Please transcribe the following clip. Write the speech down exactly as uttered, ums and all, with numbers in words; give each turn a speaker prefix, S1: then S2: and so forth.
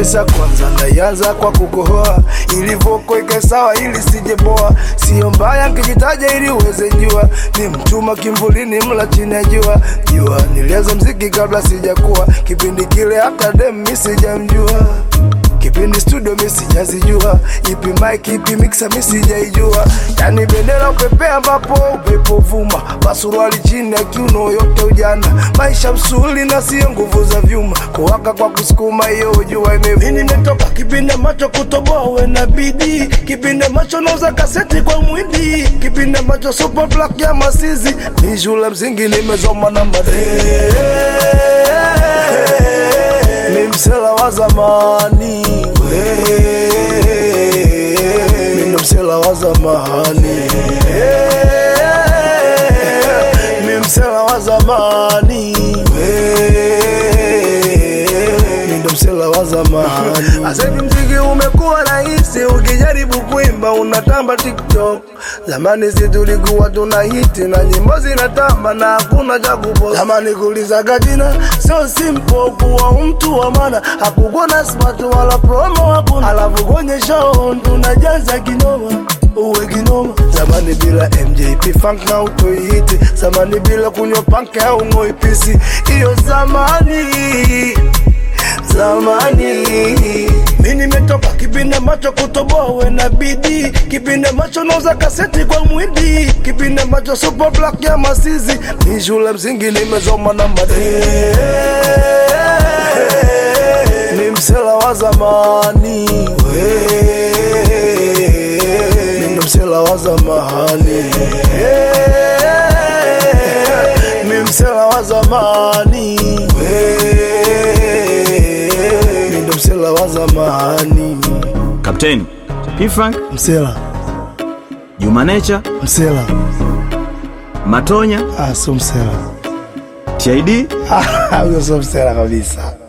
S1: Vesa kwanza ndayanza kwa kukohoa, ili voko ikae sawa ili sijeboa. Sio mbaya nikijitaja ili uweze jua, ni mtuma kimvulini mla chini ya jua. Jua nilianza mziki kabla sijakuwa, kipindi kile hata dem mimi sijamjua. Kipindi studio mimi sijazijua, ipi mic ipi mixer mimi sijaijua. Yani bendera upepea ambapo upepo vuma, basuruali chini ya kiuno yote ujana. Maisha msuli na sio nguvu za vyuma, kuwaka kwa kusukuma hiyo jua imevuma. Mimi nimetoka kipindi macho kutoboa we na bidii, kipindi macho nauza kaseti kwa mwindi, kipindi macho super black ya masizi. Ni shule msingi nimezoma na madeni, mimi msela wa zamani, mimi msela wa zamani, mimi msela wa zamani, mimi msela wa zamani. Asa hivi mziki umekuwa rahisi, ukijaribu kuimba unatamba TikTok. Zamani si tulikuwa tunahiti na nyimbo zinatamba na hakuna cha kupost. Zamani kuulizaga jina so simple, kuwa mtu wa maana hakukuwa na smart wala promo hakuna. Alafu kwenye show tunajaza kinoma, uwe kinoma. Zamani bila M J P funk na utoihiti, zamani bila kunywa punk au ngoi pisi. Iyo zamani, zamani. Mimi nimetoka kipindi macho kutoboa we na bidii, kipindi macho nauza kaseti kwa mwindi, kipindi macho super black ya masizi. Ni shule msingi nimezoma na madeni, mimi msela wa zamani, mimi msela wa zamani, mimi msela wa zamani, mimi msela wa zamani.
S2: Kapteni P-Funk
S1: Msela,
S2: Juma Nature
S1: msela,
S2: Matonya
S1: ah so msela,
S2: T I D
S1: ah huyo so msela kabisa.